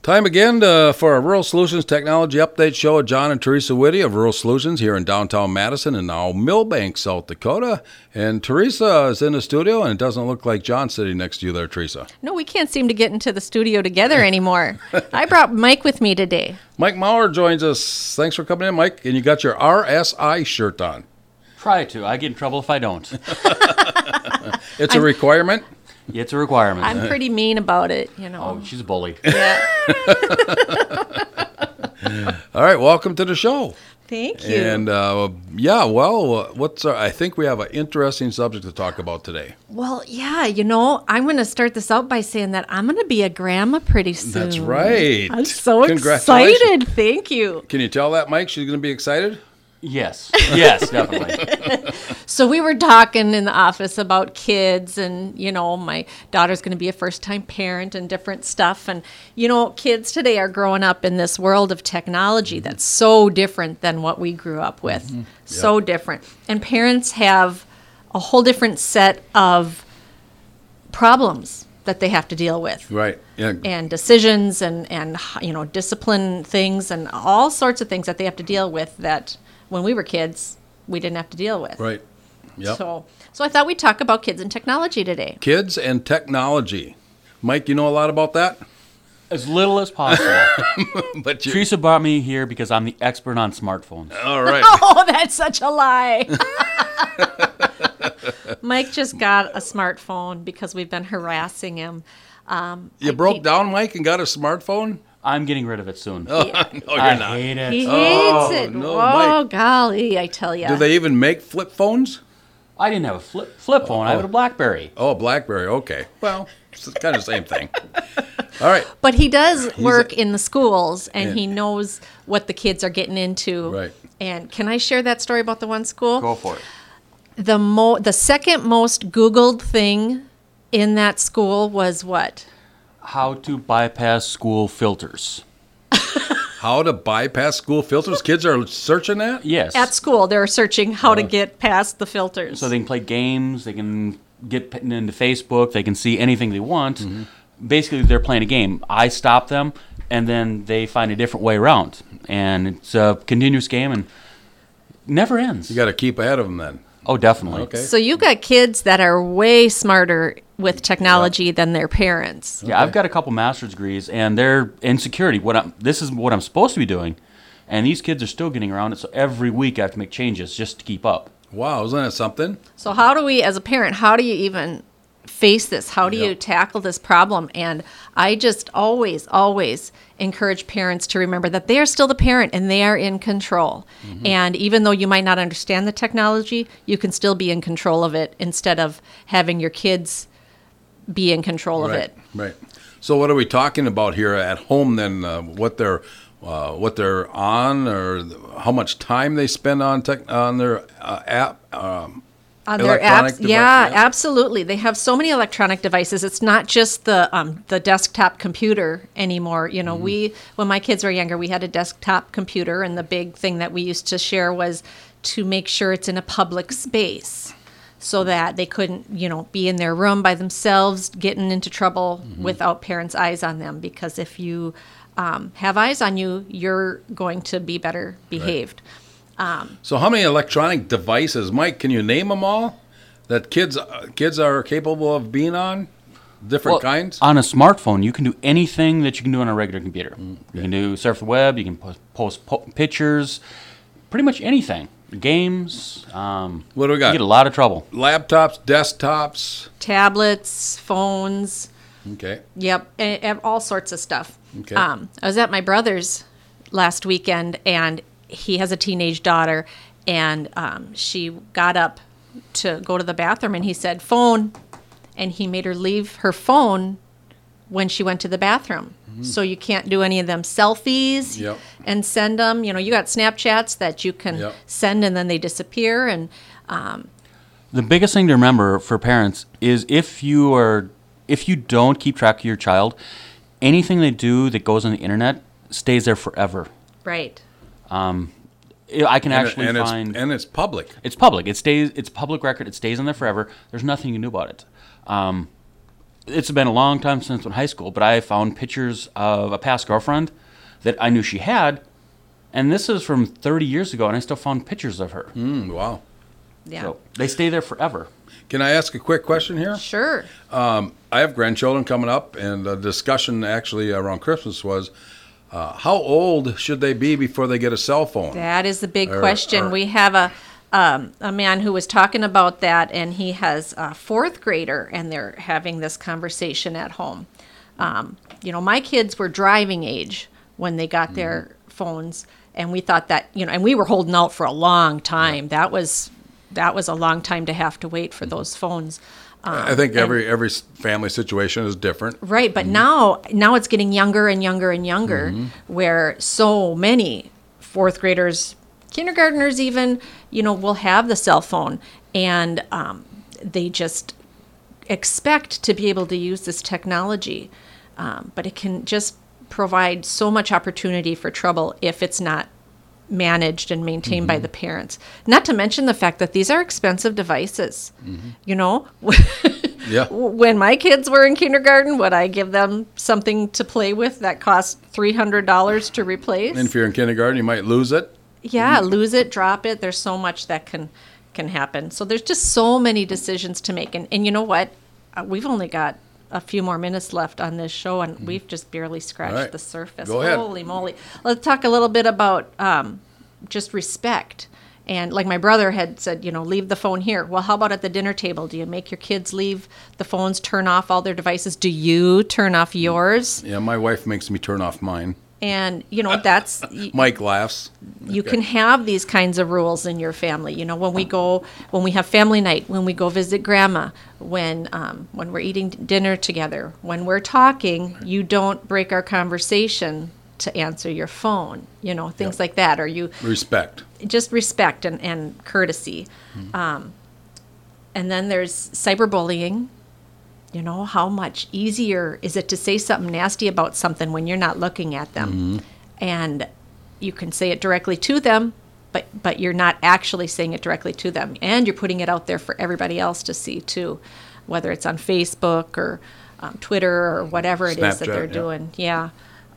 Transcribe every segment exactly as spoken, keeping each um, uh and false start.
Time again to, for a Rural Solutions Technology Update show with John and Teresa Whitty of Rural Solutions here in downtown Madison and now Millbank, South Dakota. And Teresa is in the studio, and it doesn't look like John's sitting next to you there, Teresa. No, we can't seem to get into the studio together anymore. I brought Mike with me today. Mike Maurer joins us. Thanks for coming in, Mike. And you got your R S I shirt on. Try to. I get in trouble if I don't. It's a requirement? It's a requirement. I'm pretty mean about it, you know. Oh, she's a bully. Yeah. All right, welcome to the show. Thank you. And uh, yeah, well, uh, what's our, I think we have an interesting subject to talk about today. Well, yeah, you know, I'm going to start this out by saying that I'm going to be a grandma pretty soon. That's right. I'm so Congratulations. excited. Thank you. Can you tell that, Mike? She's going to be excited? Yes. Yes, definitely. So we were talking in the office about kids and, you know, my daughter's going to be a first-time parent and different stuff. And, you know, kids today are growing up in this world of technology that's so different than what we grew up with. Mm-hmm. So yep. different. And parents have a whole different set of problems that they have to deal with. Right. Yeah. And decisions and, and, you know, discipline things and all sorts of things that they have to deal with that when we were kids, we didn't have to deal with. Right. Yep. So, so I thought we'd talk about kids and technology today. Kids and technology. Mike, you know a lot about that? As little as possible. But you... Teresa brought me here because I'm the expert on smartphones. All right. Oh, that's such a lie. Mike just got a smartphone because we've been harassing him. Um, you I broke think... down, Mike, and got a smartphone? I'm getting rid of it soon. Oh, yeah. No, you're I not. hate it. He hates oh, it. No, oh, Mike. golly, I tell you. Do they even make flip phones? I didn't have a flip flip phone. Oh. I had a BlackBerry. Oh, BlackBerry. Okay. Well, it's kind of the same thing. All right. But he does He's work a, in the schools, and yeah. he knows what the kids are getting into. Right. And can I share that story about the one school? Go for it. The mo- the second most Googled thing in that school was what? How to bypass school filters. How to bypass school filters? Kids are searching that? Yes. At school, they're searching how to get past the filters. So they can play games, they can get into Facebook, they can see anything they want. Mm-hmm. Basically, they're playing a game. I stop them, and then they find a different way around. And it's a continuous game and never ends. You got to keep ahead of them then. Oh, definitely. Okay. So you got kids that are way smarter with technology yeah. than their parents. Yeah, okay. I've got a couple master's degrees, and they're in security. What I'm, this is what I'm supposed to be doing, and these kids are still getting around it. So every week I have to make changes just to keep up. Wow, isn't that something? So how do we, as a parent, how do you even face this? How do yep. you tackle this problem? And I just always, always encourage parents to remember that they are still the parent and they are in control. Mm-hmm. And even though you might not understand the technology, you can still be in control of it instead of having your kids be in control right, of it. Right. So what are we talking about here at home then? Uh, what they're uh, what they're on, or how much time they spend on tech on their uh, app? Um, On their apps, device, yeah, yeah, absolutely. They have so many electronic devices. It's not just the um, the desktop computer anymore. You know, mm-hmm. we when my kids were younger, we had a desktop computer, and the big thing that we used to share was to make sure it's in a public space, so that they couldn't, you know, be in their room by themselves, getting into trouble mm-hmm. without parents' eyes on them. Because if you um, have eyes on you, you're going to be better behaved. Right. Um, so how many electronic devices, Mike, can you name them all that kids uh, kids are capable of being on? Different well, kinds? On a smartphone, you can do anything that you can do on a regular computer. Mm, okay. You can do surf the web, you can post, post po- pictures, pretty much anything. Games. Um, what do we got? You get a lot of trouble. Laptops, desktops. Tablets, phones. Okay. Yep, and, and all sorts of stuff. Okay. Um, I was at my brother's last weekend, and he has a teenage daughter, and um, she got up to go to the bathroom, and he said, phone, and he made her leave her phone when she went to the bathroom. Mm-hmm. So you can't do any of them selfies yep. and send them. You know, you got Snapchats that you can yep. send, and then they disappear. And um, the biggest thing to remember for parents is if you are, if you don't keep track of your child, anything they do that goes on the internet stays there forever. Right. Um, I can and actually it, and find... It's, and it's public. It's public. It stays. It's public record. It stays in there forever. There's nothing you can do about it. Um, it's been a long time since in high school, but I found pictures of a past girlfriend that I knew she had, and this is from thirty years ago, and I still found pictures of her. Mm, wow. Yeah. So they stay there forever. Can I ask a quick question here? Sure. Um, I have grandchildren coming up, and the discussion actually around Christmas was, uh, how old should they be before they get a cell phone? That is the big Or- question. or- We have a um, a man who was talking about that, and he has a fourth grader, and they're having this conversation at home. Um, you know, my kids were driving age when they got their phones, and we thought that, you know, and we were holding out for a long time. That was that was a long time to have to wait for those phones. Um, I think and- every every s- family situation is different. Right, but now now it's getting younger and younger and younger, where so many fourth graders, kindergartners even, you know, will have the cell phone, and um, they just expect to be able to use this technology, um, but it can just provide so much opportunity for trouble if it's not managed and maintained by the parents. Not to mention the fact that these are expensive devices. You know, Yeah. when my kids were in kindergarten, would I give them something to play with that cost three hundred dollars to replace? And if you're in kindergarten, you might lose it. Yeah, lose it, drop it. There's so much that can can happen. So there's just so many decisions to make. And, and you know what? Uh, we've only got a few more minutes left on this show, and we've just barely scratched All right. the surface. Go ahead. Holy moly. Let's talk a little bit about um, just respect. And like my brother had said, you know, leave the phone here. Well, how about at the dinner table? Do you make your kids leave the phones, turn off all their devices? Do you turn off yours? Yeah, my wife makes me turn off mine. And, you know, that's... y- Mike laughs. you can have these kinds of rules in your family. You know, when we go, when we have family night, when we go visit grandma, when um, when we're eating dinner together, when we're talking, you don't break our conversation to answer your phone. You know, things Yep. like that. Or you Respect. just respect and, and courtesy. Um, and then there's cyberbullying. You know, how much easier is it to say something nasty about something when you're not looking at them? And you can say it directly to them, but but you're not actually saying it directly to them. And you're putting it out there for everybody else to see too, whether it's on Facebook or um, Twitter or whatever it is that Snapchat, they're yeah. doing. Yeah.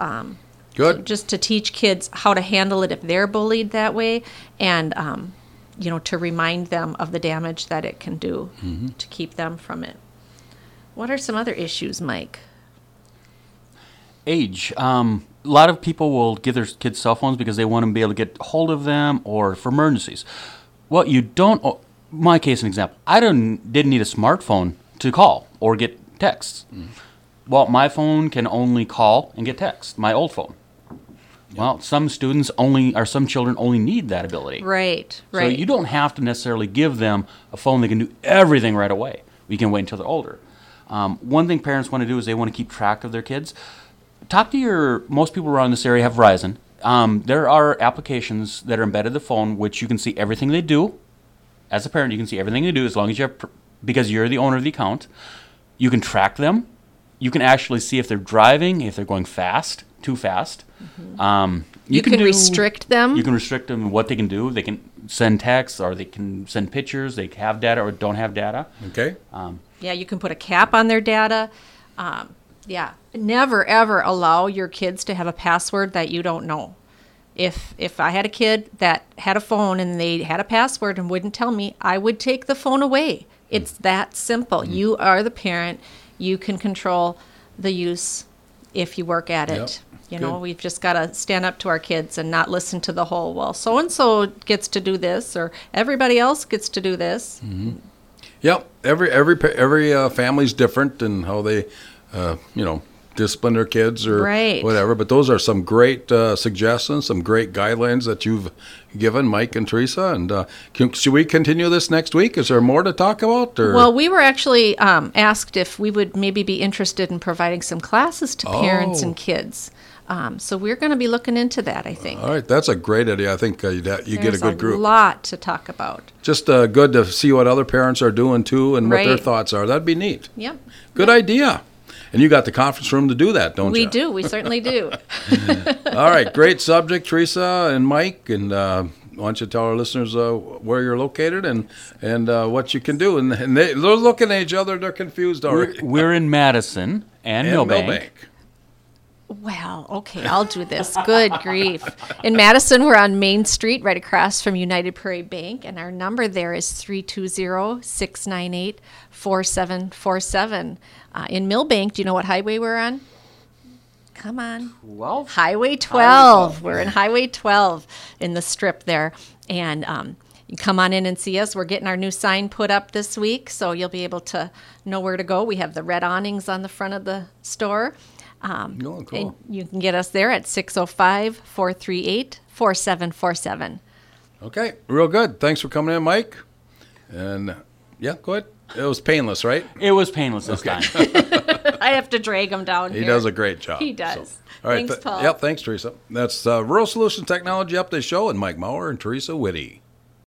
Good. Just to teach kids how to handle it if they're bullied that way, and um, you know, to remind them of the damage that it can do to keep them from it. What are some other issues, Mike? Age. Um, a lot of people will give their kids cell phones because they want to be able to get hold of them or for emergencies. Well, you don't. Oh, my case, an example. I didn't didn't need a smartphone to call or get texts. Well, my phone can only call and get text. My old phone. Well, some students only, or some children only need that ability. Right, So right. you don't have to necessarily give them a phone that can do everything right away. We can wait until they're older. Um, one thing parents want to do is they want to keep track of their kids. Talk to your, most people around this area have Verizon. Um, there are applications that are embedded in the phone which you can see everything they do. As a parent, you can see everything they do as long as you have, pr- because you're the owner of the account. You can track them. You can actually see if they're driving, if they're going fast, too fast. Um, You can do- restrict them. You can restrict them in what they can do. They can send texts, or they can send pictures. They have data or don't have data. Okay. Yeah, you can put a cap on their data. Um, yeah, never ever allow your kids to have a password that you don't know. If if I had a kid that had a phone and they had a password and wouldn't tell me, I would take the phone away. It's that simple. You are the parent. You can control the use if you work at it. Yep. You know, Good. we've just got to stand up to our kids and not listen to the whole, well, so-and-so gets to do this or everybody else gets to do this. Yep. Every every pa- every uh, family's different in how they, uh, you know, discipline their kids or Right. whatever. But those are some great uh, suggestions, some great guidelines that you've given, Mike and Teresa. And uh, can, should we continue this next week? Is there more to talk about? Or? Well, we were actually um, asked if we would maybe be interested in providing some classes to parents Oh. and kids. Um, so we're going to be looking into that, I think. All right, that's a great idea. I think uh, you'd ha- you get a There's good group. a lot to talk about. Just uh, good to see what other parents are doing too and what their Right. thoughts are. That'd be neat. Yep. Good idea. And you got the conference room to do that, don't We you? do. We certainly do. All right, great subject, Teresa and Mike. And uh, why don't you tell our listeners uh, where you're located and and uh, what you can do? And, and they, they're looking at each other. They're confused already. We're, we're in Madison and, And Millbank. Millbank. Well, okay, I'll do this. Good grief. In Madison, we're on Main Street, right across from United Prairie Bank, and our number there is three two zero, six nine eight, four seven four seven. Uh, in Millbank, do you know what highway we're on? Come on. twelve? Highway twelve. We're in Highway twelve in the strip there. And um, you come on in and see us. We're getting our new sign put up this week, so you'll be able to know where to go. We have the red awnings on the front of the store. Um, Oh, cool. And you can get us there at six oh five, four three eight, four seven four seven. Okay, real good. Thanks for coming in, Mike. And yeah, go ahead. It was painless, right? It was painless this time. I have to drag him down He here. does a great job. He does. So, all right. Thanks, th- Paul. Yep, thanks, Teresa. That's uh, Rural Solutions Technology Update Show and Mike Maurer and Teresa Whitty.